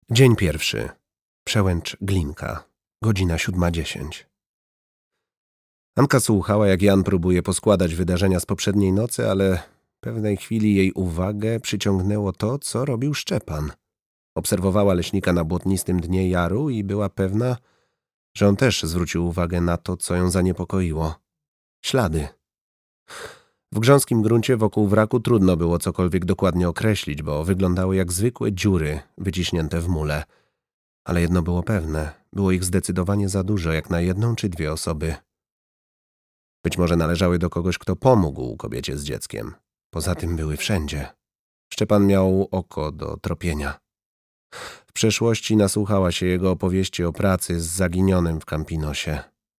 Dzień pierwszy. Przełęcz Glinka. Godzina 7:10. Anka słuchała, jak Jan próbuje poskładać wydarzenia z poprzedniej nocy, ale w pewnej chwili jej uwagę przyciągnęło to, co robił Szczepan. Obserwowała leśnika na błotnistym dnie jaru i była pewna, że on też zwrócił uwagę na to, co ją zaniepokoiło. Ślady. W grząskim gruncie wokół wraku trudno było cokolwiek dokładnie określić, bo wyglądały jak zwykłe dziury wyciśnięte w mule. Ale jedno było pewne, było ich zdecydowanie za dużo, jak na jedną czy dwie osoby. Być może należały do kogoś, kto pomógł kobiecie z dzieckiem. Poza tym były wszędzie. Szczepan miał oko do tropienia. W przeszłości nasłuchała się jego opowieści o pracy z zaginionym w Campinosie.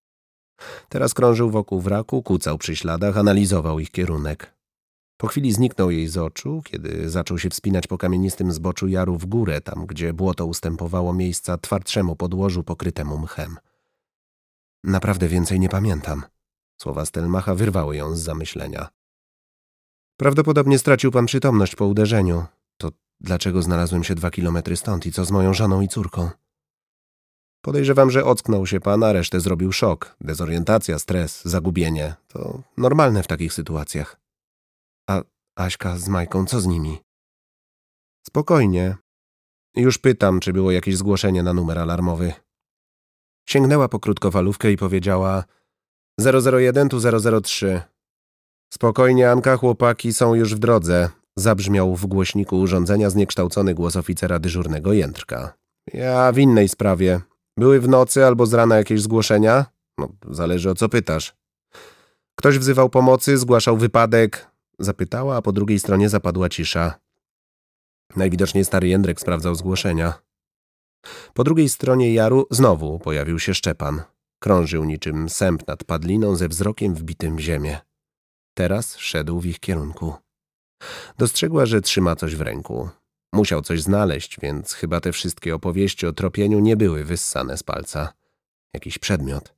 Teraz krążył wokół wraku, kucał przy śladach, analizował ich kierunek. Po chwili zniknął jej z oczu, kiedy zaczął się wspinać po kamienistym zboczu jaru w górę, tam gdzie błoto ustępowało miejsca twardszemu podłożu pokrytemu mchem. Naprawdę więcej nie pamiętam. Słowa Stelmacha wyrwały ją z zamyślenia. Prawdopodobnie stracił pan przytomność po uderzeniu. To dlaczego znalazłem się 2 kilometry stąd i co z moją żoną i córką? Podejrzewam, że ocknął się pan, a resztę zrobił szok. Dezorientacja, stres, zagubienie. To normalne w takich sytuacjach. A Aśka z Majką, co z nimi? Spokojnie. Już pytam, czy było jakieś zgłoszenie na numer alarmowy. Sięgnęła po krótkofalówkę i powiedziała: 001 tu 003. Spokojnie, Anka, chłopaki są już w drodze. Zabrzmiał w głośniku urządzenia zniekształcony głos oficera dyżurnego Jędrka. Ja w innej sprawie. Były w nocy albo z rana jakieś zgłoszenia? No, zależy o co pytasz. Ktoś wzywał pomocy, zgłaszał wypadek? Zapytała, a po drugiej stronie zapadła cisza. Najwidoczniej stary Jędrek sprawdzał zgłoszenia. Po drugiej stronie jaru znowu pojawił się Szczepan. Krążył niczym sęp nad padliną ze wzrokiem wbitym w ziemię. Teraz szedł w ich kierunku. Dostrzegła, że trzyma coś w ręku. Musiał coś znaleźć, więc chyba te wszystkie opowieści o tropieniu nie były wyssane z palca. Jakiś przedmiot.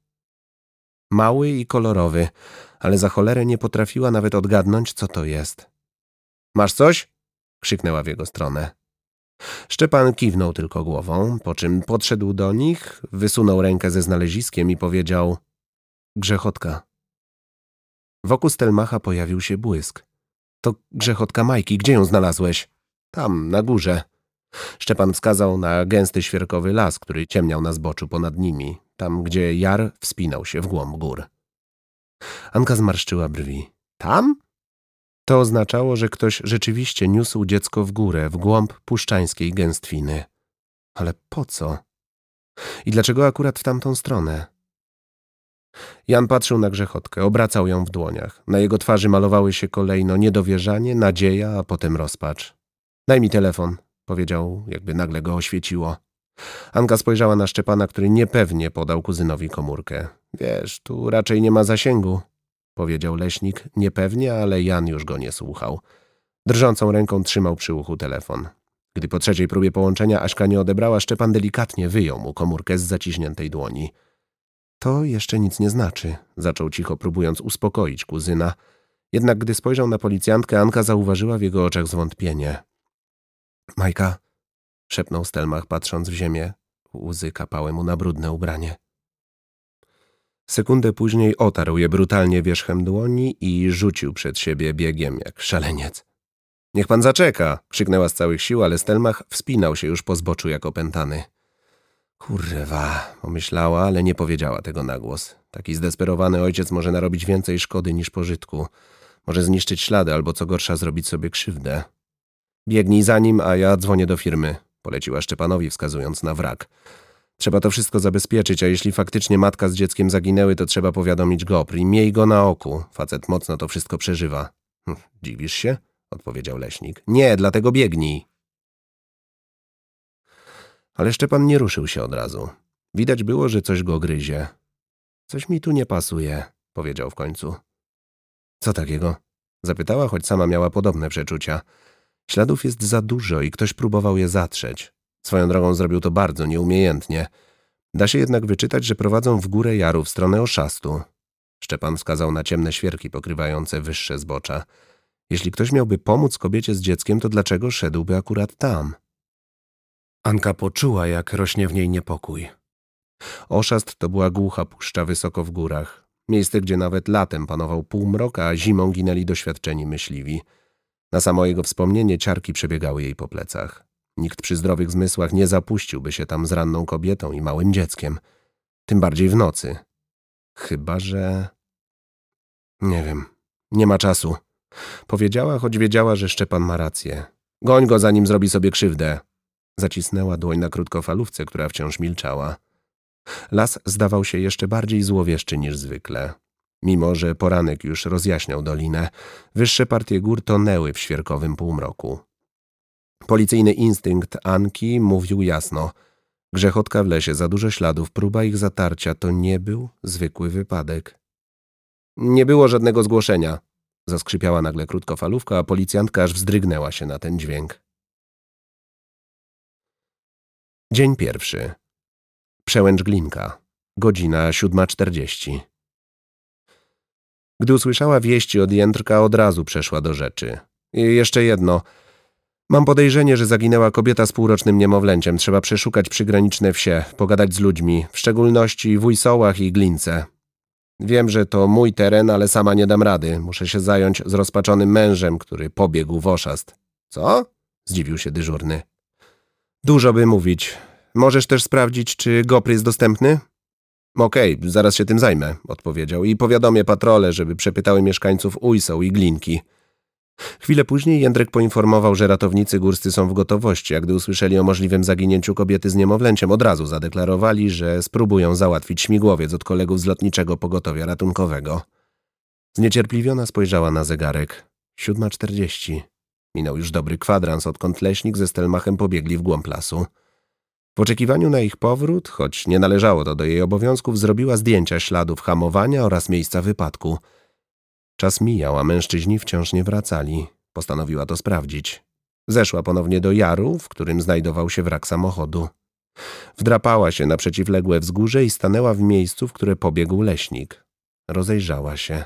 Mały i kolorowy, ale za cholerę nie potrafiła nawet odgadnąć, co to jest. Masz coś? Krzyknęła w jego stronę. Szczepan kiwnął tylko głową, po czym podszedł do nich, wysunął rękę ze znaleziskiem i powiedział: Grzechotka. Wokół Stelmacha pojawił się błysk. To grzechotka Majki, gdzie ją znalazłeś? Tam, na górze. Szczepan wskazał na gęsty świerkowy las, który ciemniał na zboczu ponad nimi, tam gdzie jar wspinał się w głąb gór. Anka zmarszczyła brwi. Tam? To oznaczało, że ktoś rzeczywiście niósł dziecko w górę, w głąb puszczańskiej gęstwiny. Ale po co? I dlaczego akurat w tamtą stronę? Jan patrzył na grzechotkę, obracał ją w dłoniach. Na jego twarzy malowały się kolejno niedowierzanie, nadzieja, a potem rozpacz. Daj mi telefon, powiedział, jakby nagle go oświeciło. Anka spojrzała na Szczepana, który niepewnie podał kuzynowi komórkę. Wiesz, tu raczej nie ma zasięgu, powiedział leśnik, niepewnie, ale Jan już go nie słuchał. Drżącą ręką trzymał przy uchu telefon. Gdy po trzeciej próbie połączenia Aśka nie odebrała, Szczepan delikatnie wyjął mu komórkę z zaciśniętej dłoni. To jeszcze nic nie znaczy, zaczął cicho, próbując uspokoić kuzyna. Jednak gdy spojrzał na policjantkę, Anka zauważyła w jego oczach zwątpienie. Majka, szepnął Stelmach, patrząc w ziemię. Łzy kapały mu na brudne ubranie. Sekundę później otarł je brutalnie wierzchem dłoni i rzucił przed siebie biegiem jak szaleniec. Niech pan zaczeka, krzyknęła z całych sił, ale Stelmach wspinał się już po zboczu jak opętany. Kurwa, pomyślała, ale nie powiedziała tego na głos. Taki zdesperowany ojciec może narobić więcej szkody niż pożytku. Może zniszczyć ślady albo co gorsza zrobić sobie krzywdę. Biegnij za nim, a ja dzwonię do firmy, poleciła Szczepanowi, wskazując na wrak. Trzeba to wszystko zabezpieczyć, a jeśli faktycznie matka z dzieckiem zaginęły, to trzeba powiadomić GOPR i miej go na oku. Facet mocno to wszystko przeżywa. Dziwisz się? Odpowiedział leśnik. Nie, dlatego biegnij. Ale Szczepan nie ruszył się od razu. Widać było, że coś go gryzie. Coś mi tu nie pasuje, powiedział w końcu. Co takiego? Zapytała, choć sama miała podobne przeczucia. Śladów jest za dużo i ktoś próbował je zatrzeć. Swoją drogą zrobił to bardzo nieumiejętnie. Da się jednak wyczytać, że prowadzą w górę jaru w stronę Oszastu. Szczepan wskazał na ciemne świerki pokrywające wyższe zbocza. Jeśli ktoś miałby pomóc kobiecie z dzieckiem, to dlaczego szedłby akurat tam? Anka poczuła, jak rośnie w niej niepokój. Oszast to była głucha puszcza wysoko w górach. Miejsce, gdzie nawet latem panował półmrok, a zimą ginęli doświadczeni myśliwi. Na samo jego wspomnienie ciarki przebiegały jej po plecach. Nikt przy zdrowych zmysłach nie zapuściłby się tam z ranną kobietą i małym dzieckiem. Tym bardziej w nocy. Chyba że... Nie wiem. Nie ma czasu. Powiedziała, choć wiedziała, że Szczepan ma rację. Goń go, zanim zrobi sobie krzywdę. Zacisnęła dłoń na krótkofalówce, która wciąż milczała. Las zdawał się jeszcze bardziej złowieszczy niż zwykle. Mimo że poranek już rozjaśniał dolinę, wyższe partie gór tonęły w świerkowym półmroku. Policyjny instynkt Anki mówił jasno. Grzechotka w lesie, za dużo śladów, próba ich zatarcia to nie był zwykły wypadek. Nie było żadnego zgłoszenia. Zaskrzypiała nagle krótkofalówka, a policjantka aż wzdrygnęła się na ten dźwięk. Dzień pierwszy. Przełęcz Glinka. Godzina 7:40. Gdy usłyszała wieści od Jędrka, od razu przeszła do rzeczy. I jeszcze jedno. Mam podejrzenie, że zaginęła kobieta z półrocznym niemowlęciem. Trzeba przeszukać przygraniczne wsie, pogadać z ludźmi, w szczególności w Ujsołach i Glince. Wiem, że to mój teren, ale sama nie dam rady. Muszę się zająć zrozpaczonym mężem, który pobiegł w oszast. Co? Zdziwił się dyżurny. Dużo by mówić. Możesz też sprawdzić, czy Gopr jest dostępny? Okej, zaraz się tym zajmę, odpowiedział i powiadomię patrole, żeby przepytały mieszkańców Ujsoł i Glinki. Chwilę później Jędrek poinformował, że ratownicy górscy są w gotowości, a gdy usłyszeli o możliwym zaginięciu kobiety z niemowlęciem, od razu zadeklarowali, że spróbują załatwić śmigłowiec od kolegów z lotniczego pogotowia ratunkowego. Zniecierpliwiona spojrzała na zegarek. 7:40. Minął już dobry kwadrans, odkąd leśnik ze Stelmachem pobiegli w głąb lasu. W oczekiwaniu na ich powrót, choć nie należało to do jej obowiązków, zrobiła zdjęcia śladów hamowania oraz miejsca wypadku. Czas mijał, a mężczyźni wciąż nie wracali. Postanowiła to sprawdzić. Zeszła ponownie do jaru, w którym znajdował się wrak samochodu. Wdrapała się na przeciwległe wzgórze i stanęła w miejscu, w które pobiegł leśnik. Rozejrzała się.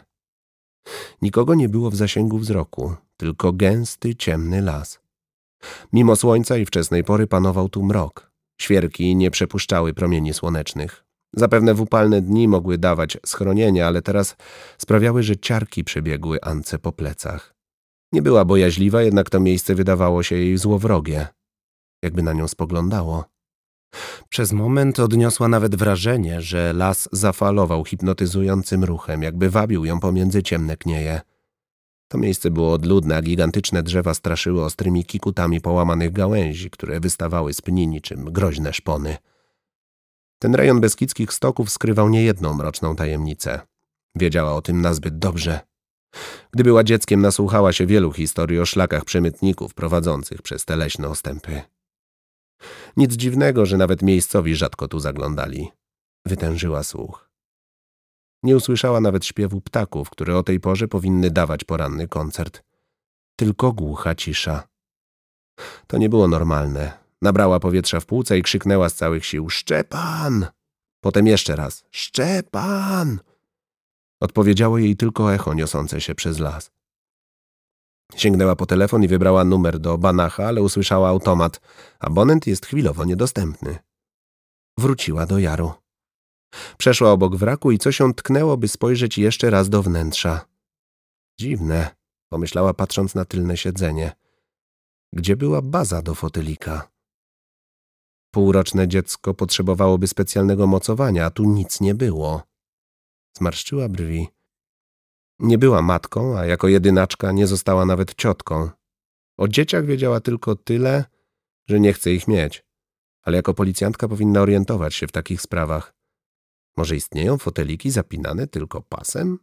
Nikogo nie było w zasięgu wzroku, tylko gęsty, ciemny las. Mimo słońca i wczesnej pory panował tu mrok. Świerki nie przepuszczały promieni słonecznych. Zapewne w upalne dni mogły dawać schronienie, ale teraz sprawiały, że ciarki przebiegły Ance po plecach. Nie była bojaźliwa, jednak to miejsce wydawało się jej złowrogie. Jakby na nią spoglądało. Przez moment odniosła nawet wrażenie, że las zafalował hipnotyzującym ruchem, jakby wabił ją pomiędzy ciemne knieje. To miejsce było odludne, a gigantyczne drzewa straszyły ostrymi kikutami połamanych gałęzi, które wystawały z pni niczym groźne szpony. Ten rejon beskidzkich stoków skrywał niejedną mroczną tajemnicę. Wiedziała o tym nazbyt dobrze. Gdy była dzieckiem, nasłuchała się wielu historii o szlakach przemytników prowadzących przez te leśne ostępy. Nic dziwnego, że nawet miejscowi rzadko tu zaglądali. Wytężyła słuch. Nie usłyszała nawet śpiewu ptaków, które o tej porze powinny dawać poranny koncert. Tylko głucha cisza. To nie było normalne. Nabrała powietrza w płuca i krzyknęła z całych sił: Szczepan! Potem jeszcze raz: Szczepan! Odpowiedziało jej tylko echo niosące się przez las. Sięgnęła po telefon i wybrała numer do Banacha, ale usłyszała automat. Abonent jest chwilowo niedostępny. Wróciła do jaru. Przeszła obok wraku i coś ją tknęło, by spojrzeć jeszcze raz do wnętrza. Dziwne, pomyślała, patrząc na tylne siedzenie. Gdzie była baza do fotelika? Półroczne dziecko potrzebowałoby specjalnego mocowania, a tu nic nie było. Zmarszczyła brwi. Nie była matką, a jako jedynaczka nie została nawet ciotką. O dzieciach wiedziała tylko tyle, że nie chce ich mieć, ale jako policjantka powinna orientować się w takich sprawach. Może istnieją foteliki zapinane tylko pasem?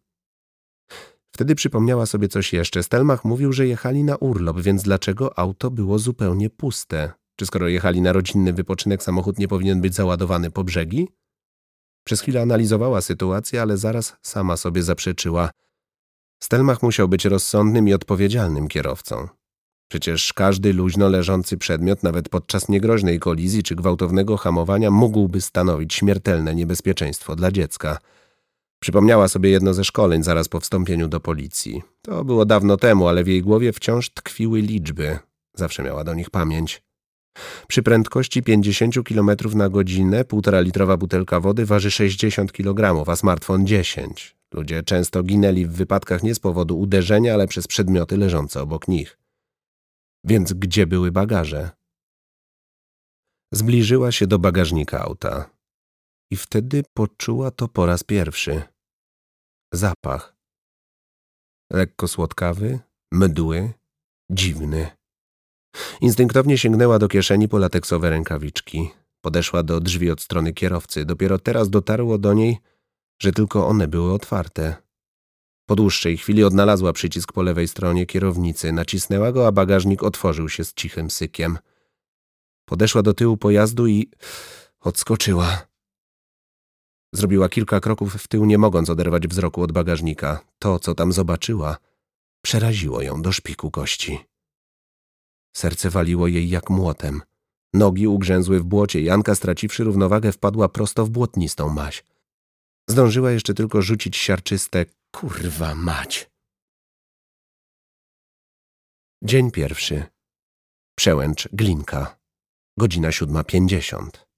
Wtedy przypomniała sobie coś jeszcze. Stelmach mówił, że jechali na urlop, więc dlaczego auto było zupełnie puste? Czy skoro jechali na rodzinny wypoczynek, samochód nie powinien być załadowany po brzegi? Przez chwilę analizowała sytuację, ale zaraz sama sobie zaprzeczyła. Stelmach musiał być rozsądnym i odpowiedzialnym kierowcą. Przecież każdy luźno leżący przedmiot, nawet podczas niegroźnej kolizji czy gwałtownego hamowania, mógłby stanowić śmiertelne niebezpieczeństwo dla dziecka. Przypomniała sobie jedno ze szkoleń zaraz po wstąpieniu do policji. To było dawno temu, ale w jej głowie wciąż tkwiły liczby. Zawsze miała do nich pamięć. Przy prędkości 50 km na godzinę 1,5-litrowa butelka wody waży 60 kg, a smartfon 10. Ludzie często ginęli w wypadkach nie z powodu uderzenia, ale przez przedmioty leżące obok nich. Więc gdzie były bagaże? Zbliżyła się do bagażnika auta i wtedy poczuła to po raz pierwszy. Zapach. Lekko słodkawy, mdły, dziwny. Instynktownie sięgnęła do kieszeni po lateksowe rękawiczki. Podeszła do drzwi od strony kierowcy. Dopiero teraz dotarło do niej, że tylko one były otwarte. Po dłuższej chwili odnalazła przycisk po lewej stronie kierownicy. Nacisnęła go, a bagażnik otworzył się z cichym sykiem. Podeszła do tyłu pojazdu i odskoczyła. Zrobiła kilka kroków w tył, nie mogąc oderwać wzroku od bagażnika. To, co tam zobaczyła, przeraziło ją do szpiku kości. Serce waliło jej jak młotem. Nogi ugrzęzły w błocie i Anka, straciwszy równowagę, wpadła prosto w błotnistą maź. Zdążyła jeszcze tylko rzucić siarczyste „kurwa mać”. Dzień pierwszy. Przełęcz Glinka. Godzina 7:50.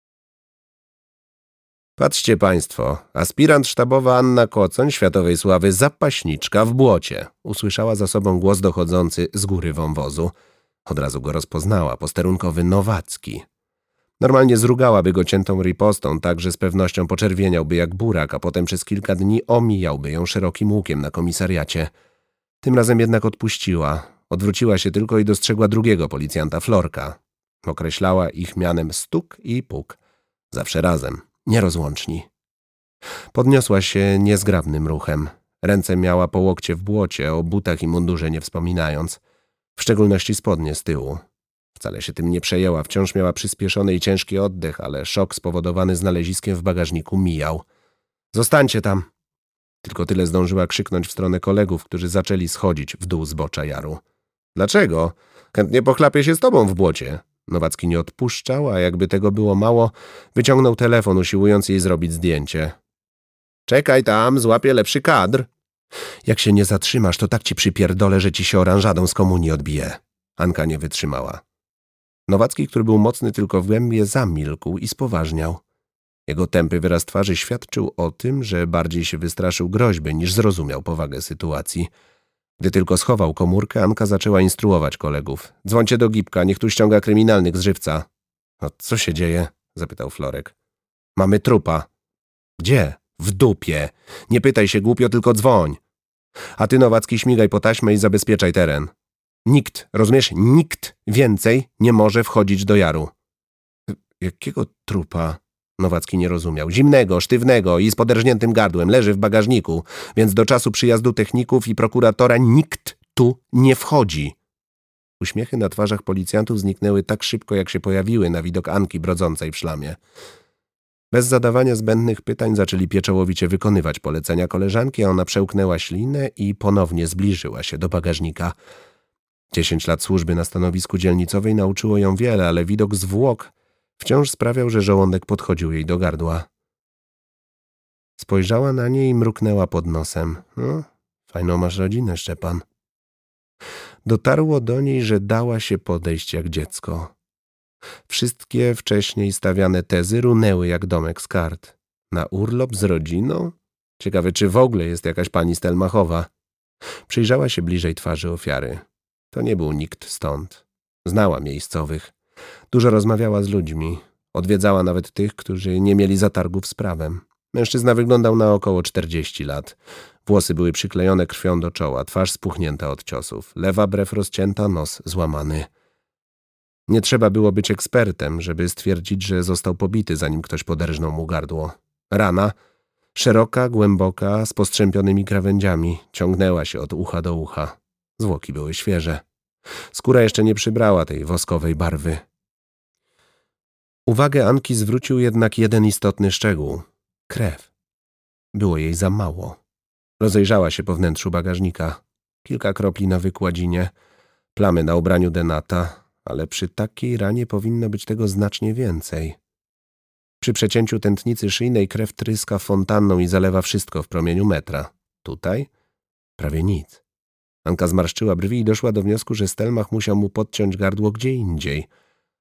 Patrzcie państwo, aspirant sztabowa Anna Kocoń, światowej sławy zapaśniczka w błocie. Usłyszała za sobą głos dochodzący z góry wąwozu. Od razu go rozpoznała, posterunkowy Nowacki. Normalnie zrugałaby go ciętą ripostą, tak że z pewnością poczerwieniałby jak burak, a potem przez kilka dni omijałby ją szerokim łukiem na komisariacie. Tym razem jednak odpuściła. Odwróciła się tylko i dostrzegła drugiego policjanta, Florka. Określała ich mianem Stuk i Puk. Zawsze razem, nierozłączni. Podniosła się niezgrabnym ruchem. Ręce miała po łokcie w błocie, o butach i mundurze nie wspominając. W szczególności spodnie z tyłu. Wcale się tym nie przejęła, wciąż miała przyspieszony i ciężki oddech, ale szok spowodowany znaleziskiem w bagażniku mijał. „Zostańcie tam!” Tylko tyle zdążyła krzyknąć w stronę kolegów, którzy zaczęli schodzić w dół zbocza jaru. „Dlaczego? Chętnie pochlapię się z tobą w błocie.” Nowacki nie odpuszczał, a jakby tego było mało, wyciągnął telefon, usiłując jej zrobić zdjęcie. „Czekaj tam, złapię lepszy kadr.” „Jak się nie zatrzymasz, to tak ci przypierdolę, że ci się oranżadą z komunii odbije.” Anka nie wytrzymała. Nowacki, który był mocny tylko w gębie, zamilkł i spoważniał. Jego tępy wyraz twarzy świadczył o tym, że bardziej się wystraszył groźby, niż zrozumiał powagę sytuacji. Gdy tylko schował komórkę, Anka zaczęła instruować kolegów. „Dzwońcie do Gipka, niech tu ściąga kryminalnych z żywca.” „No, co się dzieje?” zapytał Florek. „Mamy trupa.” „Gdzie?” „W dupie. Nie pytaj się głupio, tylko dzwoń. A ty, Nowacki, śmigaj po taśmę i zabezpieczaj teren. Nikt, rozumiesz, nikt więcej nie może wchodzić do jaru.” „Jakiego trupa?” Nowacki nie rozumiał. „Zimnego, sztywnego i z poderżniętym gardłem. Leży w bagażniku, więc do czasu przyjazdu techników i prokuratora nikt tu nie wchodzi.” Uśmiechy na twarzach policjantów zniknęły tak szybko, jak się pojawiły na widok Anki brodzącej w szlamie. Bez zadawania zbędnych pytań zaczęli pieczołowicie wykonywać polecenia koleżanki, a ona przełknęła ślinę i ponownie zbliżyła się do bagażnika. 10 lat służby na stanowisku dzielnicowej nauczyło ją wiele, ale widok zwłok wciąż sprawiał, że żołądek podchodził jej do gardła. Spojrzała na nie i mruknęła pod nosem. „No, fajną masz rodzinę, Szczepan.” Dotarło do niej, że dała się podejść jak dziecko. Wszystkie wcześniej stawiane tezy runęły jak domek z kart. Na urlop z rodziną? Ciekawe, czy w ogóle jest jakaś pani Stelmachowa. Przyjrzała się bliżej twarzy ofiary. To nie był nikt stąd. Znała miejscowych. Dużo rozmawiała z ludźmi. Odwiedzała nawet tych, którzy nie mieli zatargów z prawem. Mężczyzna wyglądał na około 40 lat. Włosy były przyklejone krwią do czoła, twarz spuchnięta od ciosów. Lewa brew rozcięta, nos złamany. Nie trzeba było być ekspertem, żeby stwierdzić, że został pobity, zanim ktoś poderżnął mu gardło. Rana, szeroka, głęboka, z postrzępionymi krawędziami, ciągnęła się od ucha do ucha. Zwłoki były świeże. Skóra jeszcze nie przybrała tej woskowej barwy. Uwagę Anki zwrócił jednak jeden istotny szczegół. Krew. Było jej za mało. Rozejrzała się po wnętrzu bagażnika. Kilka kropli na wykładzinie, plamy na ubraniu Denata, ale przy takiej ranie powinno być tego znacznie więcej. Przy przecięciu tętnicy szyjnej krew tryska fontanną i zalewa wszystko w promieniu metra. Tutaj? Prawie nic. Anka zmarszczyła brwi i doszła do wniosku, że Stelmach musiał mu podciąć gardło gdzie indziej.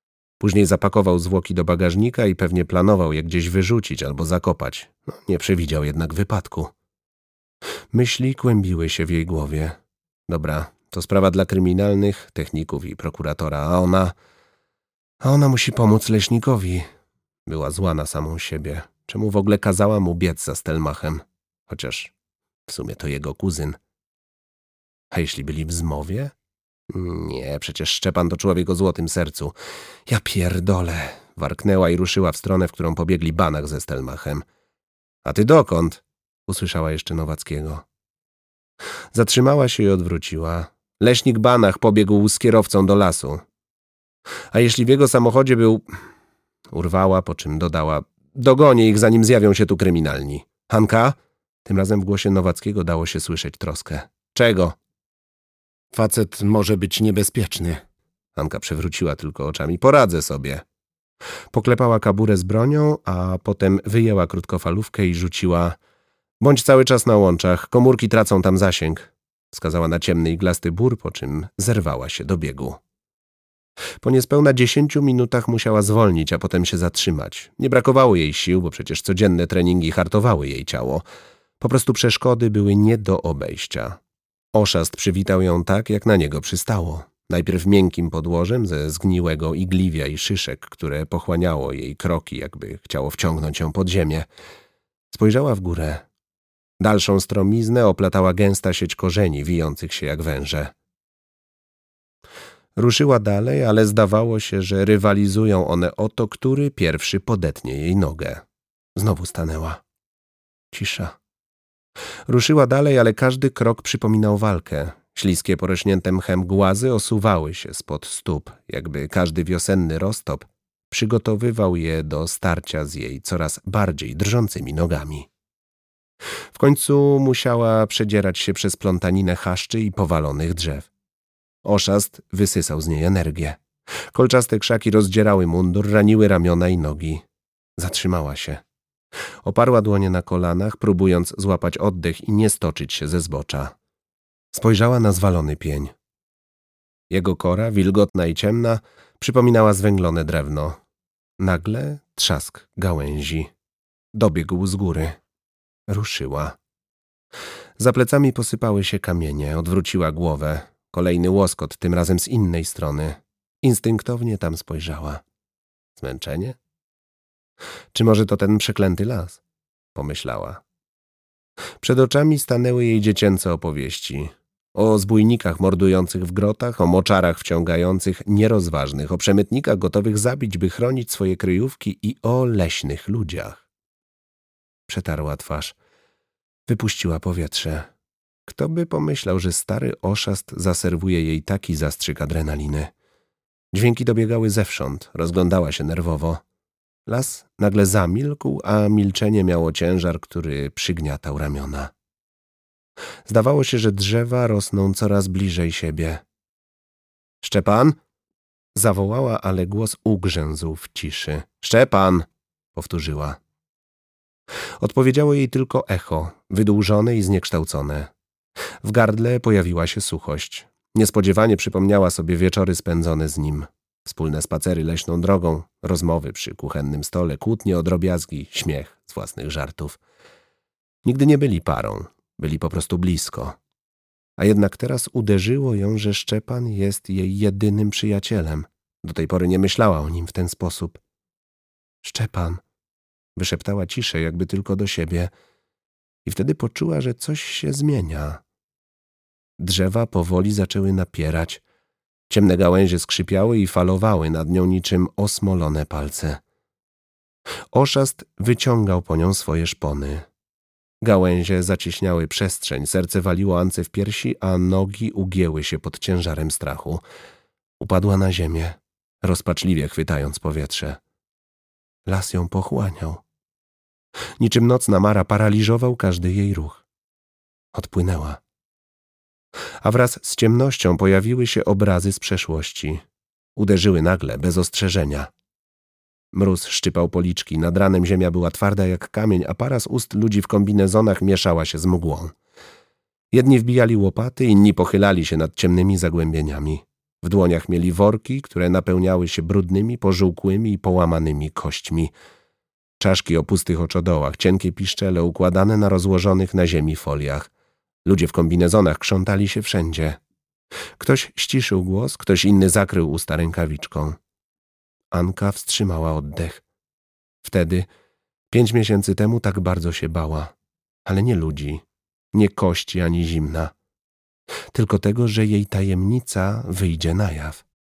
Później zapakował zwłoki do bagażnika i pewnie planował je gdzieś wyrzucić albo zakopać. Nie przewidział jednak wypadku. Myśli kłębiły się w jej głowie. Dobra, to sprawa dla kryminalnych, techników i prokuratora, a ona musi pomóc leśnikowi. Była zła na samą siebie. Czemu w ogóle kazała mu biec za Stelmachem? Chociaż w sumie to jego kuzyn. A jeśli byli w zmowie? Nie, przecież Szczepan to człowiek o złotym sercu. Ja pierdolę. Warknęła i ruszyła w stronę, w którą pobiegli Banach ze Stelmachem. A ty dokąd? Usłyszała jeszcze Nowackiego. Zatrzymała się i odwróciła. Leśnik Banach pobiegł z kierowcą do lasu. A jeśli w jego samochodzie był... Urwała, po czym dodała: dogonię ich, zanim zjawią się tu kryminalni. Hanka? Tym razem w głosie Nowackiego dało się słyszeć troskę. Czego? Facet może być niebezpieczny. Hanka przewróciła tylko oczami. Poradzę sobie. Poklepała kaburę z bronią, a potem wyjęła krótkofalówkę i rzuciła: bądź cały czas na łączach, komórki tracą tam zasięg. Wskazała na ciemny iglasty bór, po czym zerwała się do biegu. Po niespełna 10 minutach musiała zwolnić, a potem się zatrzymać. Nie brakowało jej sił, bo przecież codzienne treningi hartowały jej ciało. Po prostu przeszkody były nie do obejścia. Oszast przywitał ją tak, jak na niego przystało. Najpierw miękkim podłożem ze zgniłego igliwia i szyszek, które pochłaniało jej kroki, jakby chciało wciągnąć ją pod ziemię. Spojrzała w górę. Dalszą stromiznę oplatała gęsta sieć korzeni, wijących się jak węże. Ruszyła dalej, ale zdawało się, że rywalizują one o to, który pierwszy podetnie jej nogę. Znowu stanęła. Cisza. Ruszyła dalej, ale każdy krok przypominał walkę. Śliskie, porośnięte mchem głazy osuwały się spod stóp, jakby każdy wiosenny roztop przygotowywał je do starcia z jej coraz bardziej drżącymi nogami. W końcu musiała przedzierać się przez plątaninę chaszczy i powalonych drzew. Oszast wysysał z niej energię. Kolczaste krzaki rozdzierały mundur, raniły ramiona i nogi. Zatrzymała się. Oparła dłonie na kolanach, próbując złapać oddech i nie stoczyć się ze zbocza. Spojrzała na zwalony pień. Jego kora, wilgotna i ciemna, przypominała zwęglone drewno. Nagle trzask gałęzi. Dobiegł z góry. Ruszyła. Za plecami posypały się kamienie, odwróciła głowę. Kolejny łoskot, tym razem z innej strony. Instynktownie tam spojrzała. Zmęczenie? Czy może to ten przeklęty las? Pomyślała. Przed oczami stanęły jej dziecięce opowieści. O zbójnikach mordujących w grotach, o moczarach wciągających nierozważnych, o przemytnikach gotowych zabić, by chronić swoje kryjówki i o leśnych ludziach. Przetarła twarz. Wypuściła powietrze. Kto by pomyślał, że stary oszast zaserwuje jej taki zastrzyk adrenaliny. Dźwięki dobiegały zewsząd, rozglądała się nerwowo. Las nagle zamilkł, a milczenie miało ciężar, który przygniatał ramiona. Zdawało się, że drzewa rosną coraz bliżej siebie. Szczepan? Zawołała, ale głos ugrzęzł w ciszy. Szczepan! Powtórzyła. Odpowiedziało jej tylko echo, wydłużone i zniekształcone. W gardle pojawiła się suchość. Niespodziewanie przypomniała sobie wieczory spędzone z nim. Wspólne spacery leśną drogą, rozmowy przy kuchennym stole, kłótnie o drobiazgi, śmiech z własnych żartów. Nigdy nie byli parą, byli po prostu blisko. A jednak teraz uderzyło ją, że Szczepan jest jej jedynym przyjacielem. Do tej pory nie myślała o nim w ten sposób. Szczepan, wyszeptała ciszej, jakby tylko do siebie. I wtedy poczuła, że coś się zmienia. Drzewa powoli zaczęły napierać. Ciemne gałęzie skrzypiały i falowały nad nią niczym osmolone palce. Oszast wyciągał po nią swoje szpony. Gałęzie zacieśniały przestrzeń, serce waliło Ance w piersi, a nogi ugięły się pod ciężarem strachu. Upadła na ziemię, rozpaczliwie chwytając powietrze. Las ją pochłaniał. Niczym nocna mara paraliżował każdy jej ruch. Odpłynęła. A wraz z ciemnością pojawiły się obrazy z przeszłości. Uderzyły nagle, bez ostrzeżenia. Mróz szczypał policzki, nad ranem ziemia była twarda jak kamień, a para z ust ludzi w kombinezonach mieszała się z mgłą. Jedni wbijali łopaty, inni pochylali się nad ciemnymi zagłębieniami. W dłoniach mieli worki, które napełniały się brudnymi, pożółkłymi i połamanymi kośćmi. Czaszki o pustych oczodołach, cienkie piszczele układane na rozłożonych na ziemi foliach. Ludzie w kombinezonach krzątali się wszędzie. Ktoś ściszył głos, ktoś inny zakrył usta rękawiczką. Anka wstrzymała oddech. Wtedy, 5 miesięcy temu, tak bardzo się bała. Ale nie ludzi, nie kości ani zimna. Tylko tego, że jej tajemnica wyjdzie na jaw.